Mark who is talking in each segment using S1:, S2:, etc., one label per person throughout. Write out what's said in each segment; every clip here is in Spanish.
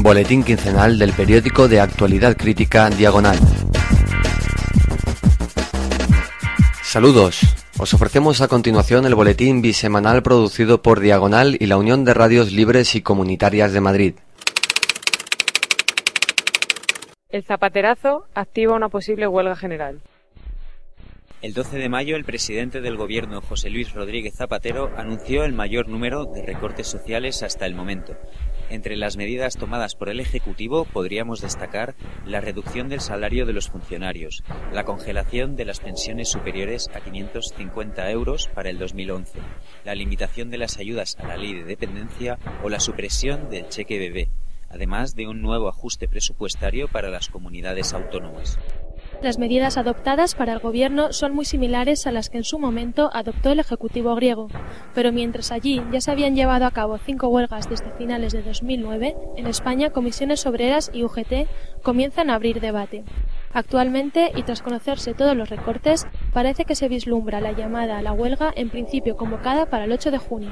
S1: Boletín quincenal del periódico de actualidad crítica Diagonal. Saludos. Os ofrecemos a continuación el boletín bisemanal producido por Diagonal y la Unión de Radios Libres y Comunitarias de Madrid.
S2: El zapaterazo activa una posible huelga general.
S3: El 12 de mayo, el presidente del Gobierno, José Luis Rodríguez Zapatero, anunció el mayor número de recortes sociales hasta el momento. Entre las medidas tomadas por el Ejecutivo podríamos destacar la reducción del salario de los funcionarios, la congelación de las pensiones superiores a 550 euros para el 2011, la limitación de las ayudas a la ley de dependencia o la supresión del cheque bebé, además de un nuevo ajuste presupuestario para las comunidades autónomas.
S4: Las medidas adoptadas para el Gobierno son muy similares a las que en su momento adoptó el Ejecutivo griego, pero mientras allí ya se habían llevado a cabo 5 huelgas desde finales de 2009, en España Comisiones Obreras y UGT comienzan a abrir debate. Actualmente, y tras conocerse todos los recortes, parece que se vislumbra la llamada a la huelga en principio convocada para el 8 de junio.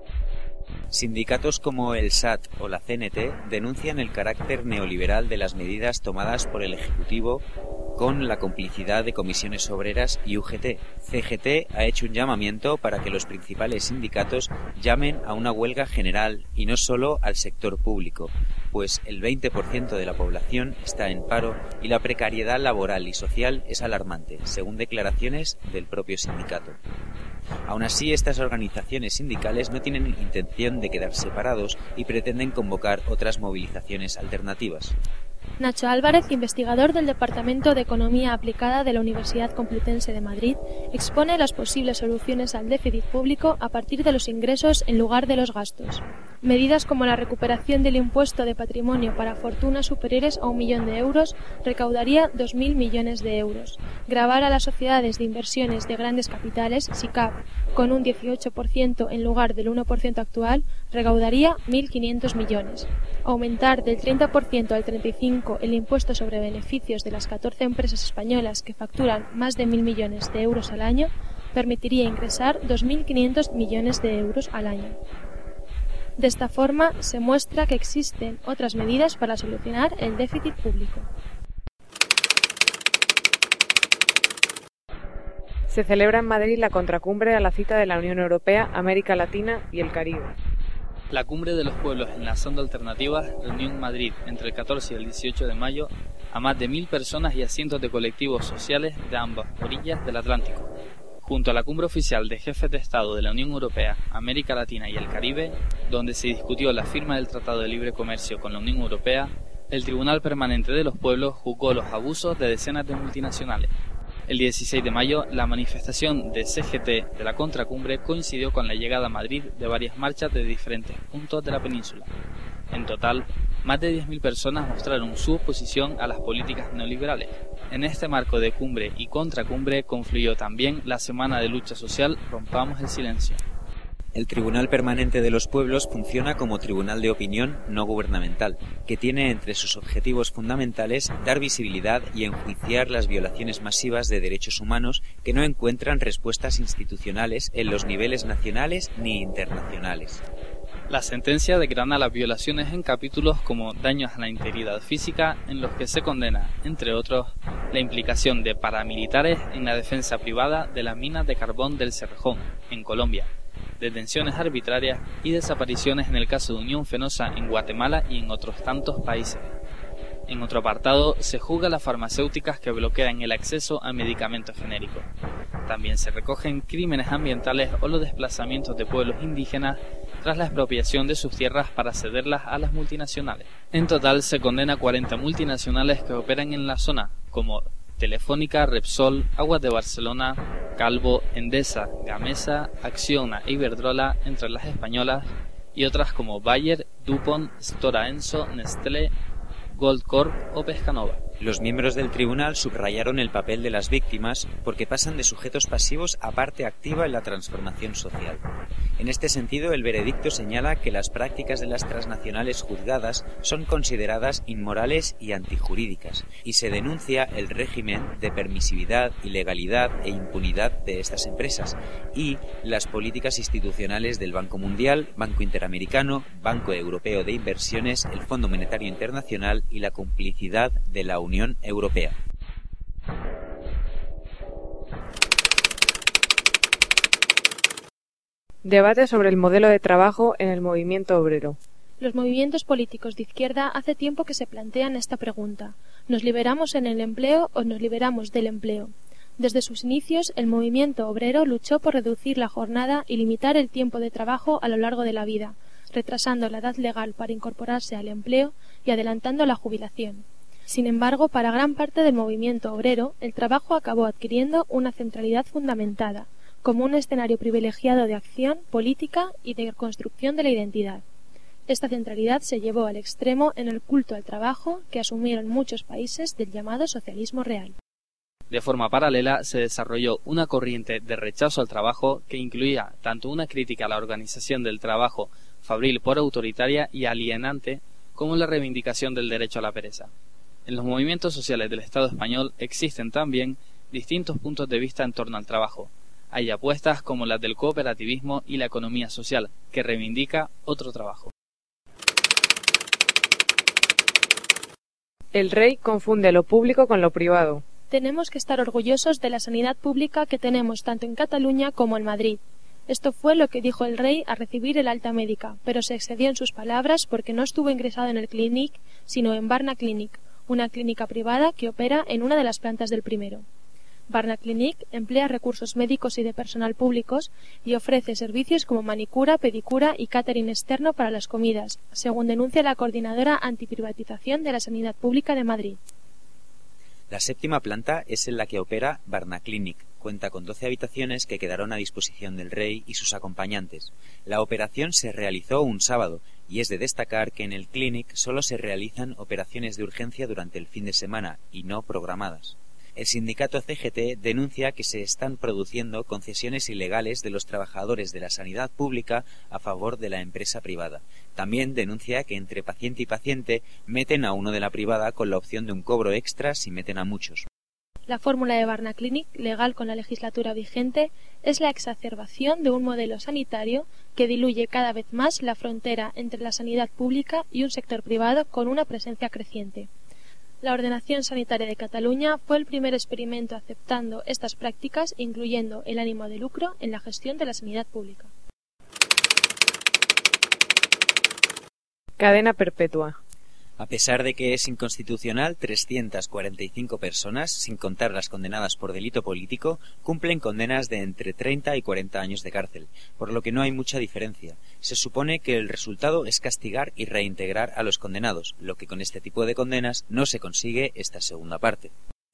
S3: Sindicatos como el SAT o la CNT denuncian el carácter neoliberal de las medidas tomadas por el Ejecutivo con la complicidad de Comisiones Obreras y UGT. CGT ha hecho un llamamiento para que los principales sindicatos llamen a una huelga general y no solo al sector público, pues el 20% de la población está en paro y la precariedad laboral y social es alarmante, según declaraciones del propio sindicato. Aún así, estas organizaciones sindicales no tienen intención de quedar separados y pretenden convocar otras movilizaciones alternativas.
S4: Nacho Álvarez, investigador del Departamento de Economía Aplicada de la Universidad Complutense de Madrid, expone las posibles soluciones al déficit público a partir de los ingresos en lugar de los gastos. Medidas como la recuperación del impuesto de patrimonio para fortunas superiores a 1 millón de euros recaudaría 2.000 millones de euros. Gravar a las sociedades de inversiones de grandes capitales, SICAP, con un 18% en lugar del 1% actual, recaudaría 1.500 millones. Aumentar del 30% al 35% el impuesto sobre beneficios de las 14 empresas españolas que facturan más de 1.000 millones de euros al año permitiría ingresar 2.500 millones de euros al año. De esta forma, se muestra que existen otras medidas para solucionar el déficit público.
S2: Se celebra en Madrid la contracumbre a la cita de la Unión Europea, América Latina y el Caribe.
S5: La Cumbre de los Pueblos Enlazando Alternativas reunió en Madrid entre el 14 y el 18 de mayo a más de 1.000 personas y a cientos de colectivos sociales de ambas orillas del Atlántico. Junto a la Cumbre Oficial de Jefes de Estado de la Unión Europea, América Latina y el Caribe, donde se discutió la firma del Tratado de Libre Comercio con la Unión Europea, el Tribunal Permanente de los Pueblos juzgó los abusos de decenas de multinacionales. El 16 de mayo, la manifestación de CGT de la contracumbre coincidió con la llegada a Madrid de varias marchas de diferentes puntos de la península. En total, más de 10.000 personas mostraron su oposición a las políticas neoliberales. En este marco de cumbre y contracumbre confluyó también la Semana de Lucha Social Rompamos el Silencio.
S3: El Tribunal Permanente de los Pueblos funciona como tribunal de opinión no gubernamental, que tiene entre sus objetivos fundamentales dar visibilidad y enjuiciar las violaciones masivas de derechos humanos que no encuentran respuestas institucionales en los niveles nacionales ni internacionales.
S5: La sentencia declina las violaciones en capítulos como daños a la integridad física, en los que se condena, entre otros, la implicación de paramilitares en la defensa privada de las minas de carbón del Cerrejón, en Colombia, detenciones arbitrarias y desapariciones en el caso de Unión Fenosa en Guatemala y en otros tantos países. En otro apartado, se juzga a las farmacéuticas que bloquean el acceso a medicamentos genéricos. También se recogen crímenes ambientales o los desplazamientos de pueblos indígenas tras la expropiación de sus tierras para cederlas a las multinacionales. En total, se condena a 40 multinacionales que operan en la zona, como Telefónica, Repsol, Aguas de Barcelona, Calvo, Endesa, Gamesa, Acciona e Iberdrola, entre las españolas, y otras como Bayer, DuPont, Stora Enso, Nestlé, Goldcorp o Pescanova.
S3: Los miembros del tribunal subrayaron el papel de las víctimas porque pasan de sujetos pasivos a parte activa en la transformación social. En este sentido, el veredicto señala que las prácticas de las transnacionales juzgadas son consideradas inmorales y antijurídicas, y se denuncia el régimen de permisividad, ilegalidad e impunidad de estas empresas, y las políticas institucionales del Banco Mundial, Banco Interamericano, Banco Europeo de Inversiones, el Fondo Monetario Internacional y la complicidad de la Unión Europea.
S2: Debate sobre el modelo de trabajo en el movimiento obrero.
S4: Los movimientos políticos de izquierda hace tiempo que se plantean esta pregunta: ¿nos liberamos en el empleo o nos liberamos del empleo? Desde sus inicios, el movimiento obrero luchó por reducir la jornada y limitar el tiempo de trabajo a lo largo de la vida, retrasando la edad legal para incorporarse al empleo y adelantando la jubilación. Sin embargo, para gran parte del movimiento obrero, el trabajo acabó adquiriendo una centralidad fundamentada, como un escenario privilegiado de acción política y de construcción de la identidad. Esta centralidad se llevó al extremo en el culto al trabajo que asumieron muchos países del llamado socialismo real.
S5: De forma paralela, se desarrolló una corriente de rechazo al trabajo que incluía tanto una crítica a la organización del trabajo fabril por autoritaria y alienante, como la reivindicación del derecho a la pereza. En los movimientos sociales del Estado español existen también distintos puntos de vista en torno al trabajo. Hay apuestas como las del cooperativismo y la economía social, que reivindica otro trabajo.
S2: El rey confunde lo público con lo privado.
S4: Tenemos que estar orgullosos de la sanidad pública que tenemos tanto en Cataluña como en Madrid. Esto fue lo que dijo el rey al recibir el alta médica, pero se excedió en sus palabras porque no estuvo ingresado en el Clínic, sino en Barna Clinic, una clínica privada que opera en una de las plantas del primero. Barna Clinic emplea recursos médicos y de personal públicos y ofrece servicios como manicura, pedicura y catering externo para las comidas, según denuncia la coordinadora antiprivatización de la Sanidad Pública de Madrid.
S3: La séptima planta es en la que opera Barna Clinic. Cuenta con 12 habitaciones que quedaron a disposición del rey y sus acompañantes. La operación se realizó un sábado y es de destacar que en el Clinic solo se realizan operaciones de urgencia durante el fin de semana y no programadas. El sindicato CGT denuncia que se están produciendo concesiones ilegales de los trabajadores de la sanidad pública a favor de la empresa privada. También denuncia que entre paciente y paciente meten a uno de la privada con la opción de un cobro extra si meten a muchos.
S4: La fórmula de Barna Clinic, legal con la legislatura vigente, es la exacerbación de un modelo sanitario que diluye cada vez más la frontera entre la sanidad pública y un sector privado con una presencia creciente. La Ordenación Sanitaria de Cataluña fue el primer experimento aceptando estas prácticas, incluyendo el ánimo de lucro en la gestión de la sanidad pública.
S2: Cadena perpetua.
S3: A pesar de que es inconstitucional, 345 personas, sin contar las condenadas por delito político, cumplen condenas de entre 30 y 40 años de cárcel, por lo que no hay mucha diferencia. Se supone que el resultado es castigar y reintegrar a los condenados, lo que con este tipo de condenas no se consigue esta segunda parte.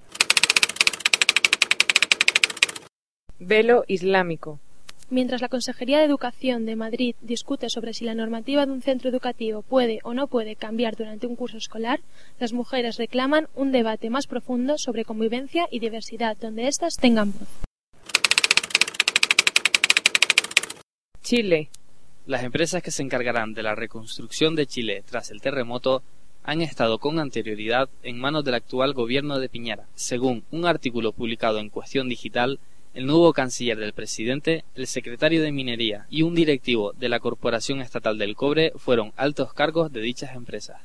S2: Velo islámico.
S4: Mientras la Consejería de Educación de Madrid discute sobre si la normativa de un centro educativo puede o no puede cambiar durante un curso escolar, las mujeres reclaman un debate más profundo sobre convivencia y diversidad donde éstas tengan voz.
S2: Chile.
S5: Las empresas que se encargarán de la reconstrucción de Chile tras el terremoto han estado con anterioridad en manos del actual gobierno de Piñera. Según un artículo publicado en Cuestión Digital, el nuevo canciller del presidente, el secretario de Minería y un directivo de la Corporación Estatal del Cobre fueron altos cargos de dichas empresas.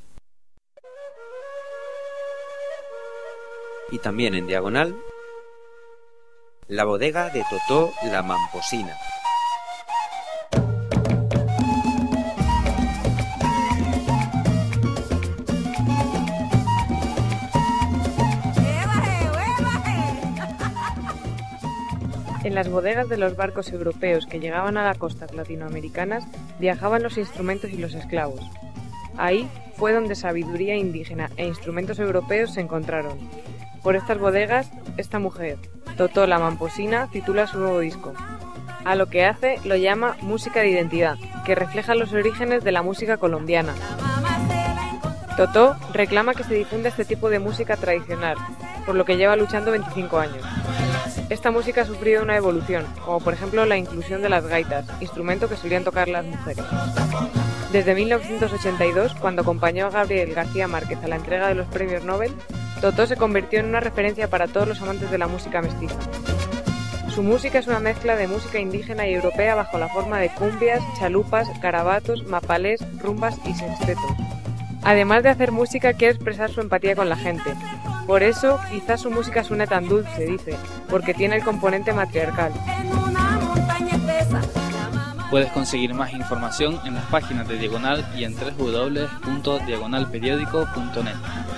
S3: Y también en diagonal, la bodega de Totó La Mamposina.
S2: En las bodegas de los barcos europeos que llegaban a las costas latinoamericanas viajaban los instrumentos y los esclavos. Ahí fue donde sabiduría indígena e instrumentos europeos se encontraron. Por estas bodegas, esta mujer, Totó La Mamposina, titula su nuevo disco. A lo que hace lo llama música de identidad, que refleja los orígenes de la música colombiana. Totó reclama que se difunda este tipo de música tradicional, por lo que lleva luchando 25 años. Esta música ha sufrido una evolución, como por ejemplo la inclusión de las gaitas, instrumento que solían tocar las mujeres. Desde 1982, cuando acompañó a Gabriel García Márquez a la entrega de los premios Nobel, Totó se convirtió en una referencia para todos los amantes de la música mestiza. Su música es una mezcla de música indígena y europea bajo la forma de cumbias, chalupas, garabatos, mapalés, rumbas y sextetos. Además de hacer música, quiere expresar su empatía con la gente. Por eso, quizás su música suene tan dulce, dice, porque tiene el componente matriarcal.
S5: Puedes conseguir más información en las páginas de Diagonal y en www.diagonalperiódico.net.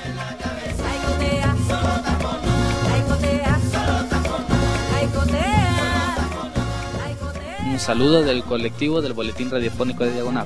S5: Un saludo del colectivo del Boletín Radiofónico de Diagonal.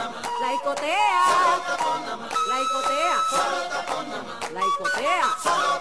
S6: La icotea.